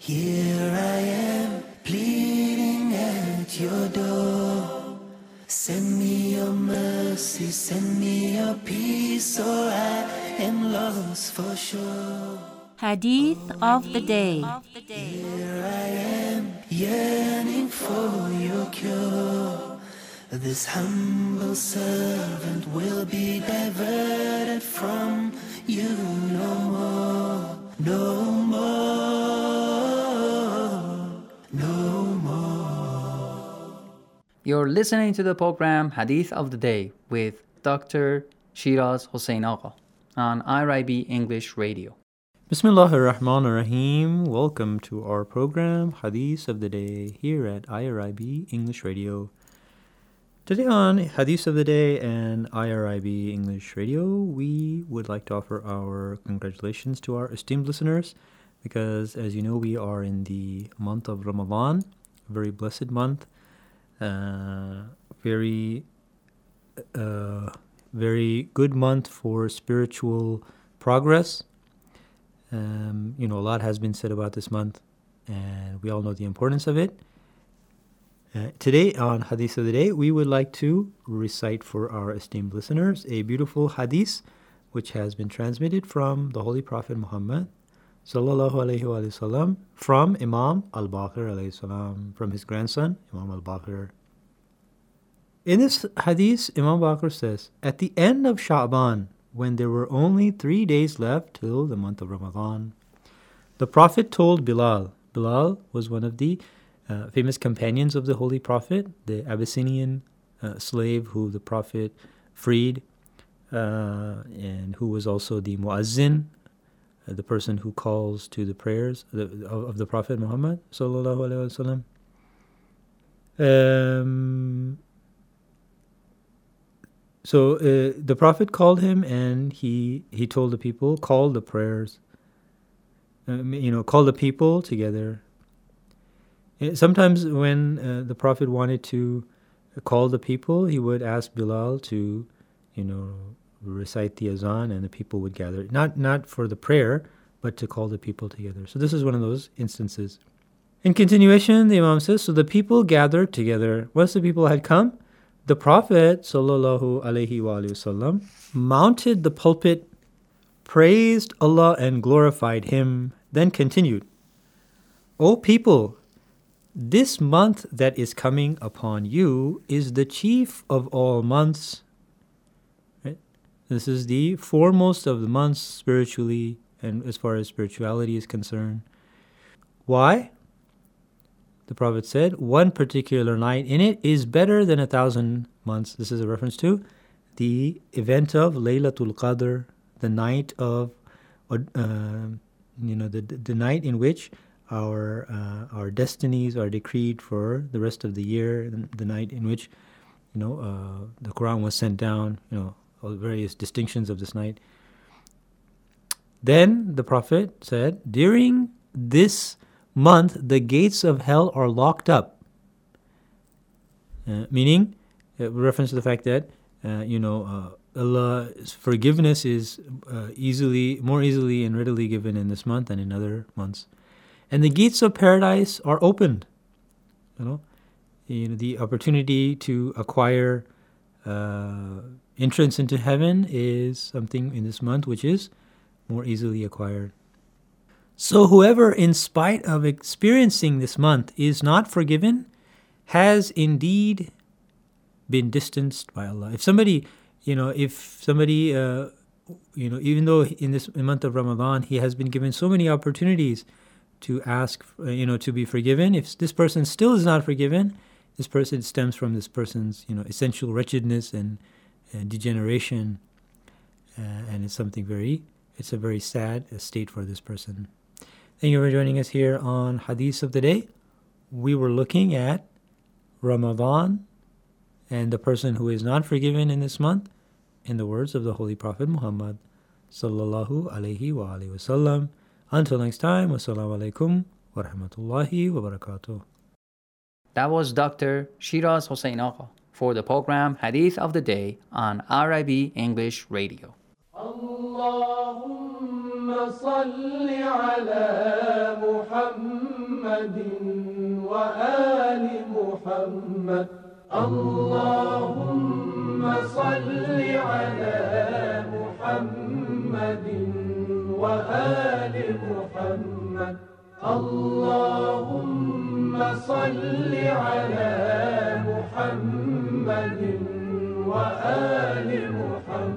Here I am, pleading at your door. Send me your mercy, send me your peace, or I am lost for sure. Hadith of the Day. Here I am, yearning for your cure. This humble servant will be diverted from you no more, no more, no more. You're listening to the program Hadith of the Day with Dr. Shiraz Hossein Agha on IRIB English Radio. Bismillahir Rahmanir Rahim. Welcome to our program Hadith of the Day here at IRIB English Radio. Today on Hadith of the Day and IRIB English Radio, we would like to offer our congratulations to our esteemed listeners because, as you know, we are in the month of Ramadan, a very blessed month, very good month for spiritual progress. A lot has been said about this month, and we all know the importance of it. Today on Hadith of the Day, we would like to recite for our esteemed listeners a beautiful hadith which has been transmitted from the Holy Prophet Muhammad sallallahu alaihi wasallam from Imam al-Baqir alayhi salam, from his grandson Imam al-Baqir. In this hadith, Imam Baqir says, at the end of Sha'ban, when there were only 3 days left till the month of Ramadan, the Prophet told Bilal. Bilal was one of the famous companions of the Holy Prophet, the Abyssinian slave who the Prophet freed, and who was also the Muazzin, the person who calls to the prayers of the Prophet Muhammad sallallahu alaihi wasallam. So the Prophet called him, and he told the people, call the prayers, call the people together. Sometimes when the Prophet wanted to call the people, he would ask Bilal to, recite the azan, and the people would gather. Not for the prayer, but to call the people together. So this is one of those instances. In continuation, the Imam says, so the people gathered together. Once the people had come, the Prophet sallallahu alaihi wasallam mounted the pulpit, praised Allah and glorified Him, then continued, O people, this month that is coming upon you is the chief of all months. Right? This is the foremost of the months spiritually and as far as spirituality is concerned. Why? The Prophet said, one particular night in it is better than 1,000 months. This is a reference to the event of Laylatul Qadr, the night of, the night in which our destinies are decreed for the rest of the year, the night in which, the Quran was sent down, all the various distinctions of this night. Then the Prophet said, during this month, the gates of hell are locked up. Meaning, reference to the fact that, Allah's forgiveness is more easily and readily given in this month than in other months. And the gates of paradise are opened. The opportunity to acquire entrance into heaven is something in this month which is more easily acquired. So whoever, in spite of experiencing this month, is not forgiven, has indeed been distanced by Allah. If somebody, even though in this month of Ramadan, he has been given so many opportunities to ask, to be forgiven, if this person still is not forgiven, this person stems from this person's, essential wretchedness and degeneration, and it's a very sad state for this person. Thank you for joining us here on Hadith of the Day. We were looking at Ramadan and the person who is not forgiven in this month, in the words of the Holy Prophet Muhammad sallallahu alaihi wasallam. Until next time, wassalamu alaikum wa rahmatullahi wa barakatuh. That was Dr. Shiraz Hossein Agha for the program Hadith of the Day on IRIB English Radio. Allahumma salli ala Muhammad محمد وآل محمد. اللهم صل على محمد وآل محمد. اللهم صل على محمد وآل محمد.